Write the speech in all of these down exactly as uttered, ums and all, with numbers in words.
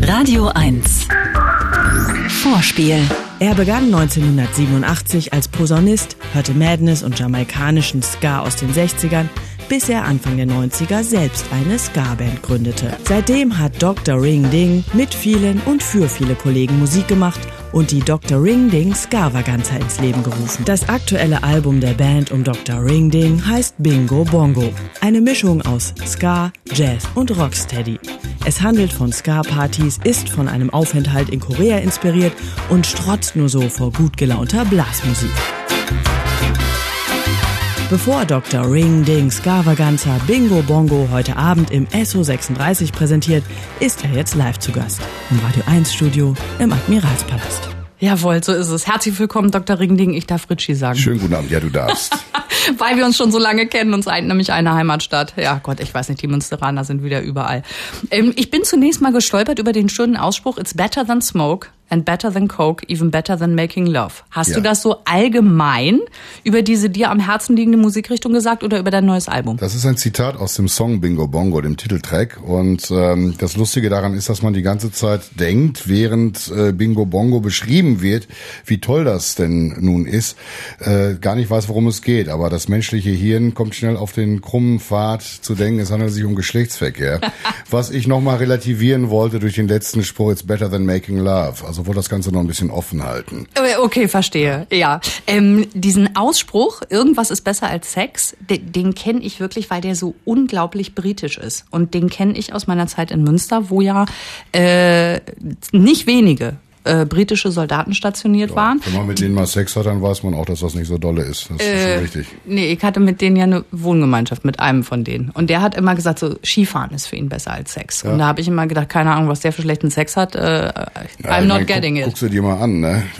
Radio eins Vorspiel. Er begann neunzehnhundertsiebenundachtzig als Posaunist, hörte Madness und jamaikanischen Ska aus den sechzigern, bis er Anfang der neunziger selbst eine Ska-Band gründete. Seitdem hat Doktor Ring Ding mit vielen und für viele Kollegen Musik gemacht und die Doktor Ring Ding Ska-Vaganza ins Leben gerufen. Das aktuelle Album der Band um Doktor Ring Ding heißt Bingo Bongo. Eine Mischung aus Ska, Jazz und Rocksteady. Es handelt von Ska-Partys, ist von einem Aufenthalt in Korea inspiriert und strotzt nur so vor gut gelaunter Blasmusik. Bevor Doktor Ring Ding Ska-Vaganza Bingo Bongo heute Abend im S O sechsunddreißig präsentiert, ist er jetzt live zu Gast im Radio eins Studio im Admiralspalast. Jawohl, so ist es. Herzlich willkommen, Doktor Ring Ding. Ich darf Ritchie sagen. Schönen guten Abend. Ja, du darfst. Weil wir uns schon so lange kennen, uns eint nämlich eine Heimatstadt. Ja Gott, ich weiß nicht, die Münsteraner sind wieder überall. Ähm, ich bin zunächst mal gestolpert über den schönen Ausspruch, it's better than smoke and better than coke, even better than making love. Hast ja. du das so allgemein über diese dir am Herzen liegende Musikrichtung gesagt oder über dein neues Album? Das ist ein Zitat aus dem Song Bingo Bongo, dem Titeltrack. Und ähm, das Lustige daran ist, dass man die ganze Zeit denkt, während äh, Bingo Bongo beschrieben wird, wie toll das denn nun ist, äh, gar nicht weiß, worum es geht. Aber das menschliche Hirn kommt schnell auf den krummen Pfad zu denken, es handelt sich um Geschlechtsverkehr. Was ich nochmal relativieren wollte durch den letzten Spruch, it's better than making love. Also wollte das Ganze noch ein bisschen offen halten. Okay, verstehe. Ja, ähm, diesen Ausspruch, irgendwas ist besser als Sex, den, den kenne ich wirklich, weil der so unglaublich britisch ist. Und den kenne ich aus meiner Zeit in Münster, wo ja äh, nicht wenige Äh, britische Soldaten stationiert ja, waren. Wenn man mit denen mal Sex hat, dann weiß man auch, dass das nicht so dolle ist. Das äh, ist schon richtig. Nee, ich hatte mit denen ja eine Wohngemeinschaft, mit einem von denen. Und der hat immer gesagt, so Skifahren ist für ihn besser als Sex. Ja. Und da habe ich immer gedacht, keine Ahnung, was der für schlechten Sex hat. Äh, ja, I'm not mein, getting guck, it. Guckst du dir mal an, ne?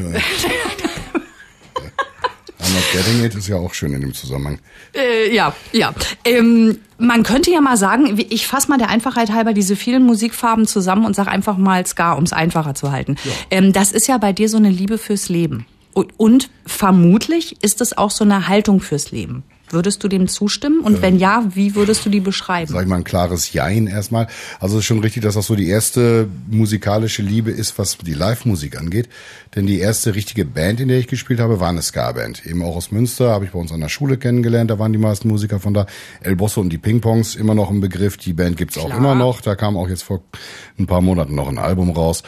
I'm not getting it ist ja auch schön in dem Zusammenhang. Äh, ja, ja. Ähm, man könnte ja mal sagen, ich fasse mal der Einfachheit halber diese vielen Musikfarben zusammen und sage einfach mal Ska, um es einfacher zu halten. Ja. Ähm, das ist ja bei dir so eine Liebe fürs Leben. Und, und vermutlich ist es auch so eine Haltung fürs Leben. Würdest du dem zustimmen? Und wenn ja, wie würdest du die beschreiben? Sag ich mal ein klares Jein erstmal. Also es ist schon richtig, dass das so die erste musikalische Liebe ist, was die Live-Musik angeht. Denn die erste richtige Band, in der ich gespielt habe, war eine Ska-Band. Eben auch aus Münster, habe ich bei uns an der Schule kennengelernt. Da waren die meisten Musiker von da. El Bosso und die Ping-Pongs, immer noch im Begriff. Die Band gibt's Klar. auch immer noch. Da kam auch jetzt vor ein paar Monaten noch ein Album raus.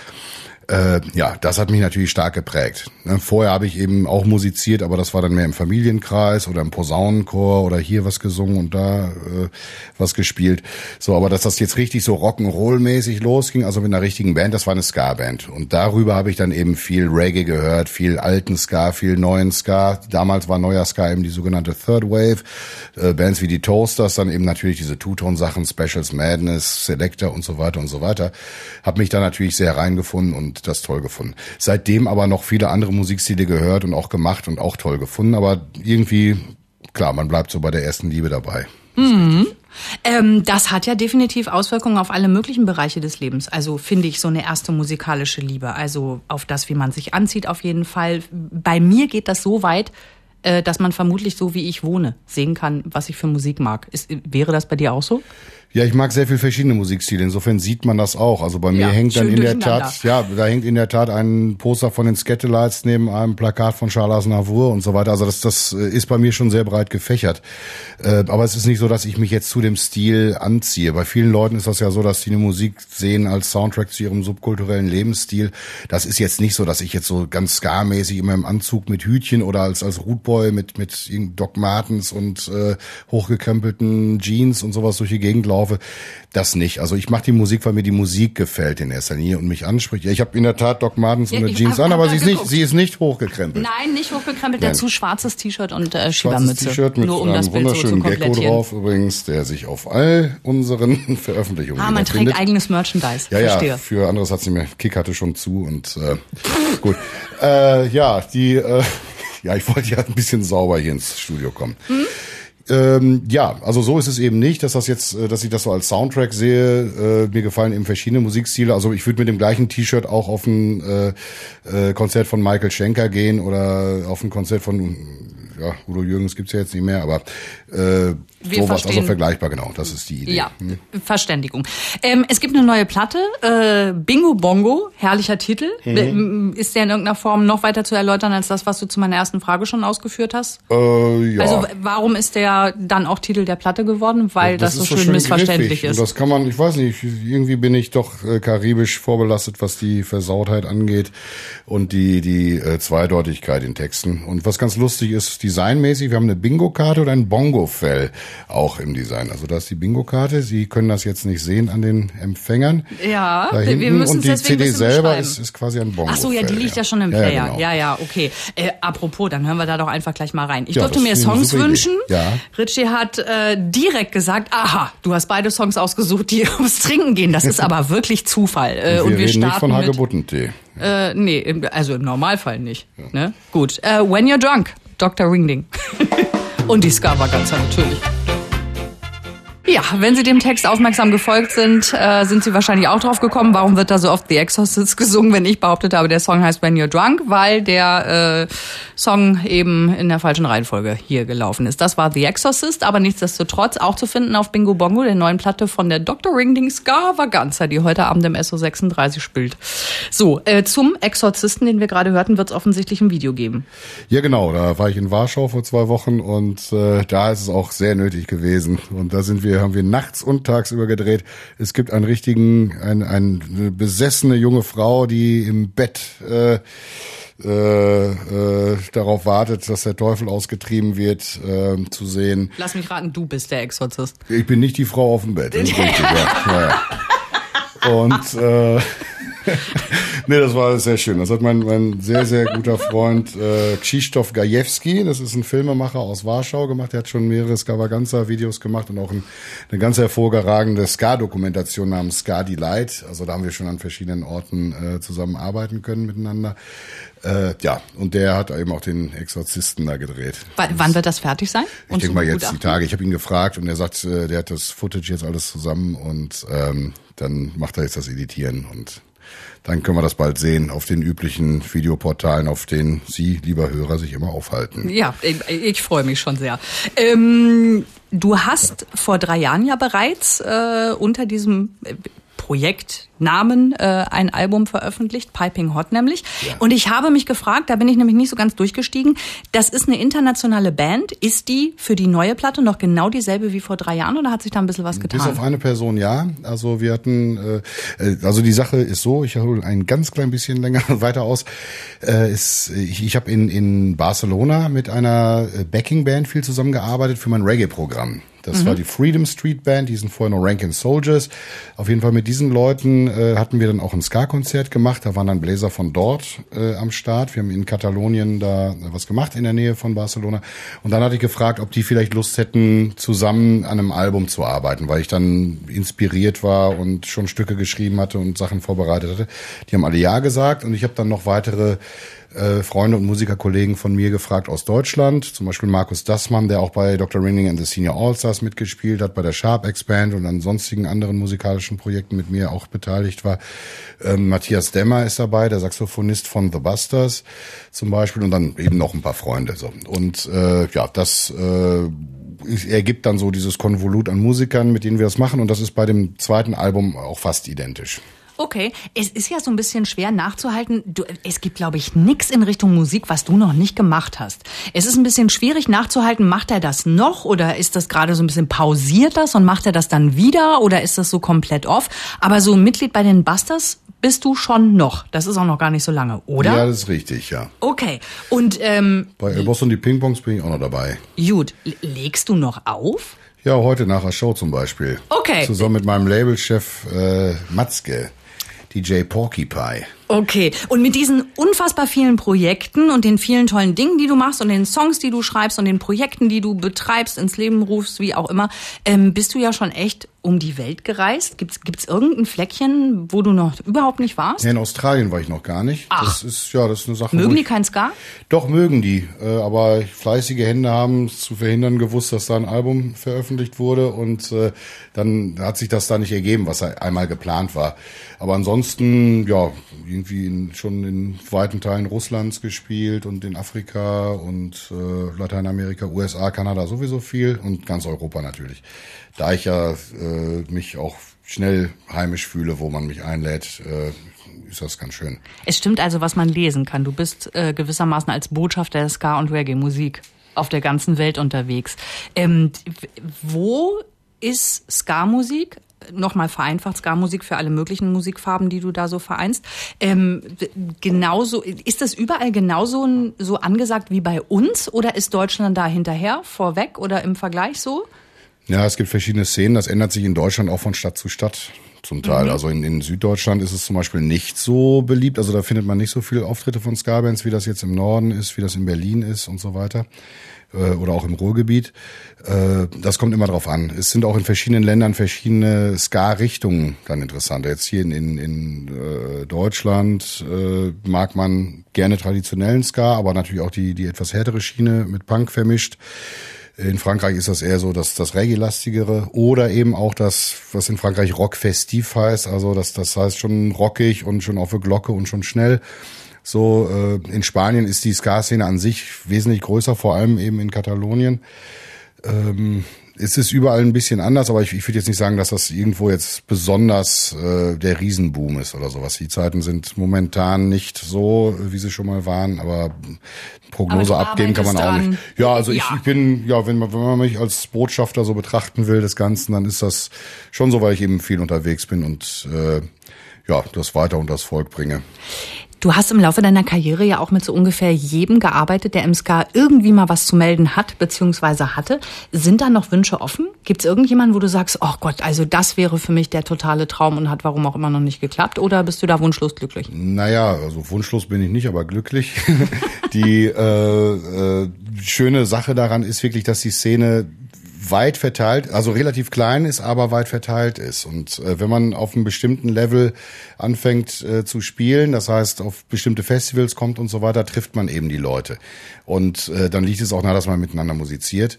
Äh, ja, das hat mich natürlich stark geprägt. Ne, vorher habe ich eben auch musiziert, aber das war dann mehr im Familienkreis oder im Posaunenchor oder hier was gesungen und da äh, was gespielt. So, aber dass das jetzt richtig so Rock'n'Roll-mäßig losging, also mit einer richtigen Band, das war eine Ska-Band. Und darüber habe ich dann eben viel Reggae gehört, viel alten Ska, viel neuen Ska. Damals war neuer Ska eben die sogenannte Third Wave. Äh, Bands wie die Toasters, dann eben natürlich diese Two-Tone-Sachen, Specials, Madness, Selector und so weiter und so weiter. Hab mich da natürlich sehr reingefunden und das toll gefunden. Seitdem aber noch viele andere Musikstile gehört und auch gemacht und auch toll gefunden. Aber irgendwie, klar, man bleibt so bei der ersten Liebe dabei. Mhm. Ähm, das hat ja definitiv Auswirkungen auf alle möglichen Bereiche des Lebens. Also finde ich so eine erste musikalische Liebe. Also auf das, wie man sich anzieht auf jeden Fall. Bei mir geht das so weit, äh, dass man vermutlich so, wie ich wohne, sehen kann, was ich für Musik mag. Ist, wäre das bei dir auch so? Ja, ich mag sehr viel verschiedene Musikstile. Insofern sieht man das auch. Also bei mir ja, hängt dann in der Tat, ja, da hängt in der Tat ein Poster von den Skatelites neben einem Plakat von Charles Aznavour und so weiter. Also das, das ist bei mir schon sehr breit gefächert. Aber es ist nicht so, dass ich mich jetzt zu dem Stil anziehe. Bei vielen Leuten ist das ja so, dass die eine Musik sehen als Soundtrack zu ihrem subkulturellen Lebensstil. Das ist jetzt nicht so, dass ich jetzt so ganz ska-mäßig immer im Anzug mit Hütchen oder als als Rootboy mit mit Doc Martens und äh, hochgekrempelten Jeans und sowas durch die Gegend laufe. Das nicht. Also ich mache die Musik, weil mir die Musik gefällt in erster Linie und mich anspricht. Ja, ich habe in der Tat Doc Martens ja, und eine Jeans an, aber sie ist nicht, sie ist nicht hochgekrempelt. Nein, nicht hochgekrempelt. Dazu schwarzes T-Shirt und äh, Schiebermütze. T-Shirt mit Nur um einem das Bild wunderschönen so zu Gecko drauf übrigens, der sich auf all unseren Veröffentlichungen Ah, man trägt eigenes Merchandise. Ja, Verstehe. ja. Für anderes hat sie mir Kick hatte schon zu und äh, gut. Äh, ja, die. Äh, ja, ich wollte ja ein bisschen sauber hier ins Studio kommen. Hm? Ähm, ja, also so ist es eben nicht, dass das jetzt, dass ich das so als Soundtrack sehe. Äh, mir gefallen eben verschiedene Musikstile. Also ich würde mit dem gleichen T-Shirt auch auf ein äh, äh, Konzert von Michael Schenker gehen oder auf ein Konzert von ja, Udo Jürgens gibt's ja jetzt nicht mehr, aber äh, sowas, also vergleichbar, genau, das ist die Idee. Ja, hm. Verständigung. Ähm, es gibt eine neue Platte, äh, Bingo Bongo, herrlicher Titel. Mhm. Ist der in irgendeiner Form noch weiter zu erläutern als das, was du zu meiner ersten Frage schon ausgeführt hast? Äh, ja. Also warum ist der dann auch Titel der Platte geworden? Weil das, das, das so schön, schön missverständlich griffig. ist. Und das kann man, ich weiß nicht, irgendwie bin ich doch äh, karibisch vorbelastet, was die Versautheit angeht und die die äh, Zweideutigkeit in Texten. Und was ganz lustig ist, designmäßig, wir haben eine Bingo-Karte und ein Bongo-Fell auch im Design. Also da ist die Bingo-Karte, Sie können das jetzt nicht sehen an den Empfängern. Ja, da hinten. wir müssen und die C D selber ist, ist quasi ein Bongo-Fell. Ach so, ja, die liegt ja, ja schon im ja, Player. genau. Ja, ja, okay. Äh, apropos, dann hören wir da doch einfach gleich mal rein. Ich ja, durfte mir Songs wünschen. Ja. Richie hat äh, direkt gesagt, aha, du hast beide Songs ausgesucht, die ums Trinken gehen. Das ist aber wirklich Zufall. Äh, und wir, und wir reden starten nicht von mit, Hagebuttentee. Äh, nee, im, also im Normalfall nicht. Ja. Ne? Gut. Äh, When You're Drunk, Doktor Ringding. Und die Ska-Vaganza natürlich. Ja, wenn Sie dem Text aufmerksam gefolgt sind, äh, sind Sie wahrscheinlich auch drauf gekommen, warum wird da so oft The Exorcist gesungen, wenn ich behauptet habe, der Song heißt When You're Drunk, weil der äh, Song eben in der falschen Reihenfolge hier gelaufen ist. Das war The Exorcist, aber nichtsdestotrotz auch zu finden auf Bingo Bongo, der neuen Platte von der Doktor Ringding Ska-Vaganza, die heute Abend im S O sechsunddreißig spielt. So, äh, zum Exorzisten, den wir gerade hörten, wird es offensichtlich ein Video geben. Ja, genau, da war ich in Warschau vor zwei Wochen und äh, da ist es auch sehr nötig gewesen. Und da sind wir haben wir nachts und tagsüber gedreht. Es gibt einen richtigen, ein, ein, eine besessene junge Frau, die im Bett äh, äh, äh, darauf wartet, dass der Teufel ausgetrieben wird, äh, zu sehen. Lass mich raten, du bist der Exorzist. Ich bin nicht die Frau auf dem Bett. Das ist richtig, ja. Ja, ja. Und äh, nee, das war sehr schön. Das hat mein, mein sehr, sehr guter Freund äh, Krzysztof Gajewski, das ist ein Filmemacher aus Warschau, gemacht. Der hat schon mehrere Ska-Vaganza-Videos gemacht und auch ein, eine ganz hervorragende Ska-Dokumentation namens Ska Delight. Also da haben wir schon an verschiedenen Orten äh, zusammenarbeiten können miteinander. Äh, ja, und der hat eben auch den Exorzisten da gedreht. W- wann wird das fertig sein? Ich denke mal jetzt die Tage. Ich habe ihn gefragt und er sagt, äh, der hat das Footage jetzt alles zusammen und ähm, dann macht er jetzt das Editieren und dann können wir das bald sehen auf den üblichen Videoportalen, auf denen Sie, lieber Hörer, sich immer aufhalten. Ja, ich, ich freue mich schon sehr. Ähm, du hast vor drei Jahren ja bereits äh, unter diesem Projektnamen äh, ein Album veröffentlicht, Piping Hot nämlich. Ja. Und ich habe mich gefragt, da bin ich nämlich nicht so ganz durchgestiegen, das ist eine internationale Band. Ist die für die neue Platte noch genau dieselbe wie vor drei Jahren oder hat sich da ein bisschen was getan? Bis auf eine Person, ja. Also wir hatten, äh, also die Sache ist so, ich hole ein ganz klein bisschen länger weiter aus. Äh, ist, ich ich habe in, in Barcelona mit einer Backing-Band viel zusammengearbeitet für mein Reggae-Programm. Das mhm. war die Freedom Street Band, die sind vorher noch Rankin Soldiers. Auf jeden Fall mit diesen Leuten äh, hatten wir dann auch ein Ska-Konzert gemacht. Da waren dann Bläser von dort äh, am Start. Wir haben in Katalonien da was gemacht in der Nähe von Barcelona. Und dann hatte ich gefragt, ob die vielleicht Lust hätten, zusammen an einem Album zu arbeiten, weil ich dann inspiriert war und schon Stücke geschrieben hatte und Sachen vorbereitet hatte. Die haben alle ja gesagt und ich habe dann noch weitere Äh, Freunde und Musikerkollegen von mir gefragt aus Deutschland, zum Beispiel Markus Dassmann, der auch bei Doktor Ringding and the Senior All-Stars mitgespielt hat, bei der Sharp X-Band und an sonstigen anderen musikalischen Projekten mit mir auch beteiligt war. Ähm, Matthias Demmer ist dabei, der Saxophonist von The Busters zum Beispiel und dann eben noch ein paar Freunde. So. Und äh, ja, das äh, ergibt dann so dieses Konvolut an Musikern, mit denen wir das machen und das ist bei dem zweiten Album auch fast identisch. Okay, es ist ja so ein bisschen schwer nachzuhalten. Du, es gibt, glaube ich, nix in Richtung Musik, was du noch nicht gemacht hast. Es ist ein bisschen schwierig nachzuhalten, macht er das noch oder ist das gerade so ein bisschen pausiert das und macht er das dann wieder oder ist das so komplett off? Aber so Mitglied bei den Busters bist du schon noch. Das ist auch noch gar nicht so lange, oder? Ja, das ist richtig, ja. Okay, und ähm, bei El Boss und die Ping-Pongs bin ich auch noch dabei. Gut, legst du noch auf? Ja, heute nach der Show zum Beispiel. Okay. Zusammen mit meinem Labelchef äh, Matzke. D J Porcupie. Okay, und mit diesen unfassbar vielen Projekten und den vielen tollen Dingen, die du machst und den Songs, die du schreibst und den Projekten, die du betreibst, ins Leben rufst, wie auch immer, ähm, bist du ja schon echt um die Welt gereist. Gibt's, gibt's irgendein Fleckchen, wo du noch überhaupt nicht warst? Ja, in Australien war ich noch gar nicht. Ach. Das ist, ja, das ist eine Sache. Mögen die ich, kein Ska? Doch, mögen die. Äh, aber fleißige Hände haben es zu verhindern gewusst, dass da ein Album veröffentlicht wurde und äh, dann hat sich das da nicht ergeben, was einmal geplant war. Aber ansonsten, ja, irgendwie in, schon in weiten Teilen Russlands gespielt und in Afrika und äh, Lateinamerika, U S A, Kanada sowieso viel und ganz Europa natürlich. Da ich ja äh, mich auch schnell heimisch fühle, wo man mich einlädt, äh, ist das ganz schön. Es stimmt also, was man lesen kann. Du bist äh, gewissermaßen als Botschafter der Ska- und Reggae-Musik auf der ganzen Welt unterwegs. Ähm, wo ist Ska-Musik? Nochmal vereinfacht, Ska-Musik für alle möglichen Musikfarben, die du da so vereinst. Ähm, genauso, ist das überall genauso so angesagt wie bei uns oder ist Deutschland da hinterher, vorweg oder im Vergleich so? Ja, es gibt verschiedene Szenen. Das ändert sich in Deutschland auch von Stadt zu Stadt zum Teil. Mhm. Also in, in Süddeutschland ist es zum Beispiel nicht so beliebt. Also da findet man nicht so viele Auftritte von Ska-Bands, wie das jetzt im Norden ist, wie das in Berlin ist und so weiter. Oder auch im Ruhrgebiet. Das kommt immer drauf an. Es sind auch in verschiedenen Ländern verschiedene Ska-Richtungen dann interessant. Jetzt hier in, in, in Deutschland mag man gerne traditionellen Ska, aber natürlich auch die, die etwas härtere Schiene mit Punk vermischt. In Frankreich ist das eher so das, das Reggae-lastigere oder eben auch das, was in Frankreich Rock festiv heißt. Also das, das heißt schon rockig und schon auf der Glocke und schon schnell. So, äh, in Spanien ist die Ska-Szene an sich wesentlich größer, vor allem eben in Katalonien. Ähm, es ist überall ein bisschen anders, aber ich, ich würde jetzt nicht sagen, dass das irgendwo jetzt besonders äh, der Riesenboom ist oder sowas. Die Zeiten sind momentan nicht so, wie sie schon mal waren, aber Prognose aber abgeben kann man auch dran. Nicht. Ja, also ich, ja. ich bin, ja, wenn man, wenn man mich als Botschafter so betrachten will des Ganzen, dann ist das schon so, weil ich eben viel unterwegs bin und äh, ja, das weiter unter das Volk bringe. Du hast im Laufe deiner Karriere ja auch mit so ungefähr jedem gearbeitet, der im Ska irgendwie mal was zu melden hat bzw. hatte. Sind da noch Wünsche offen? Gibt es irgendjemanden, wo du sagst, oh Gott, also das wäre für mich der totale Traum und hat warum auch immer noch nicht geklappt? Oder bist du da wunschlos glücklich? Naja, also wunschlos bin ich nicht, aber glücklich. Die äh, äh, schöne Sache daran ist wirklich, dass die Szene weit verteilt, also relativ klein ist, aber weit verteilt ist. Und äh, wenn man auf einem bestimmten Level anfängt äh, zu spielen, das heißt auf bestimmte Festivals kommt und so weiter, trifft man eben die Leute. Und äh, dann liegt es auch nahe, dass man miteinander musiziert.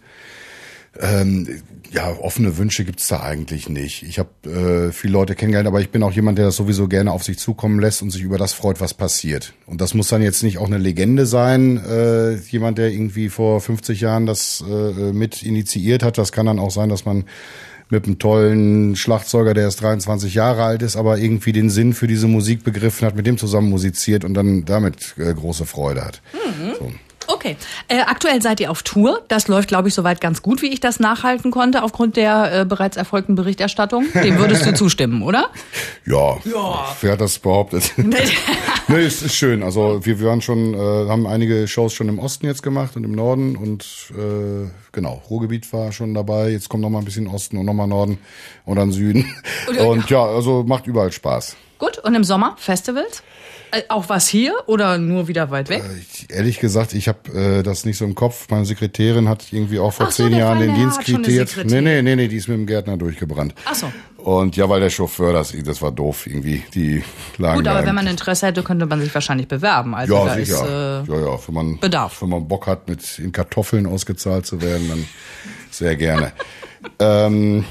Ähm, ja, offene Wünsche gibt's da eigentlich nicht. Ich habe äh, viele Leute kennengelernt, aber ich bin auch jemand, der das sowieso gerne auf sich zukommen lässt und sich über das freut, was passiert. Und das muss dann jetzt nicht auch eine Legende sein, äh, jemand, der irgendwie vor fünfzig Jahren das äh, mit initiiert hat. Das kann dann auch sein, dass man mit einem tollen Schlagzeuger, der erst dreiundzwanzig Jahre alt ist, aber irgendwie den Sinn für diese Musik begriffen hat, mit dem zusammen musiziert und dann damit äh, große Freude hat. Mhm. So. Okay. Äh, aktuell seid ihr auf Tour. Das läuft, glaube ich, soweit ganz gut, wie ich das nachhalten konnte, aufgrund der äh, bereits erfolgten Berichterstattung. Dem würdest du zustimmen, oder? Ja. Ja. Wer hat das behauptet? Nee, es ist schön. Also wir, wir waren schon, äh, haben einige Shows schon im Osten jetzt gemacht und im Norden und äh, genau, Ruhrgebiet war schon dabei. Jetzt kommt noch mal ein bisschen Osten und noch mal Norden und dann Süden. Und ja, also macht überall Spaß. Gut. Und im Sommer Festivals? Auch was hier oder nur wieder weit weg? Äh, ehrlich gesagt, ich habe äh, das nicht so im Kopf. Meine Sekretärin hat irgendwie auch vor Ach zehn so, Jahren den Dienst quittiert. Nee, nee, nee, nee, die ist mit dem Gärtner durchgebrannt. Ach so. Und ja, weil der Chauffeur, das, das war doof irgendwie. Die lagen Gut, aber da wenn man Interesse hätte, könnte man sich wahrscheinlich bewerben. Also ja, da sicher. Ist, äh, ja, ja, wenn man, Bedarf. Wenn man Bock hat, mit in Kartoffeln ausgezahlt zu werden, dann sehr gerne. ähm,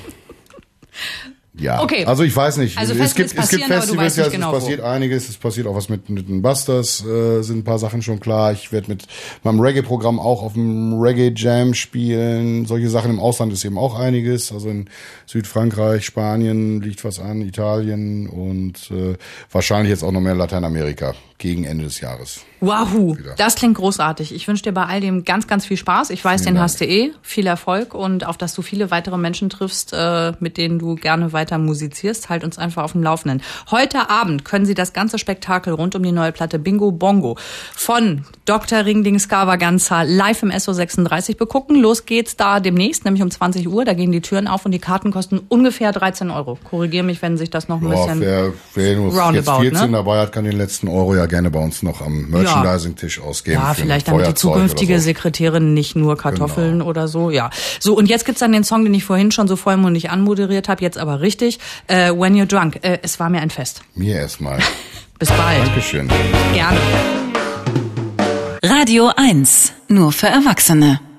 Ja, okay. Also ich weiß nicht. Also es gibt, es gibt Festivals, ja, es genau passiert wo. einiges. Es passiert auch was mit, mit den Busters, äh, sind ein paar Sachen schon klar. Ich werde mit meinem Reggae-Programm auch auf dem Reggae-Jam spielen. Solche Sachen im Ausland ist eben auch einiges. Also in Südfrankreich, Spanien liegt was an, Italien und äh, wahrscheinlich jetzt auch noch mehr Lateinamerika gegen Ende des Jahres. Wahoo, das klingt großartig. Ich wünsche dir bei all dem ganz, ganz viel Spaß. Ich weiß, Vielen den Dank. Hast du eh. Viel Erfolg und auf, dass du viele weitere Menschen triffst, äh, mit denen du gerne weiter musizierst. Halt uns einfach auf dem Laufenden. Heute Abend können Sie das ganze Spektakel rund um die neue Platte Bingo Bongo von Doktor Ringling Skavaganza live im S O sechsunddreißig begucken. Los geht's da demnächst, nämlich um zwanzig Uhr. Da gehen die Türen auf und die Karten kosten ungefähr dreizehn Euro. Korrigier mich, wenn sich das noch ein ja, bisschen wer, wer nur roundabout, jetzt vierzehn ne? dabei hat, kann den letzten Euro ja gerne bei uns noch am Merchandising-Tisch ausgeben. Ja, vielleicht damit die zukünftige so. Sekretärin nicht nur Kartoffeln genau. oder so. Ja. So, und jetzt gibt's dann den Song, den ich vorhin schon so vollmundig anmoderiert habe, jetzt aber richtig. Uh, When You're Drunk. Uh, es war mir ein Fest. Mir erstmal. Bis bald. Dankeschön. Gerne. Radio eins. Nur für Erwachsene.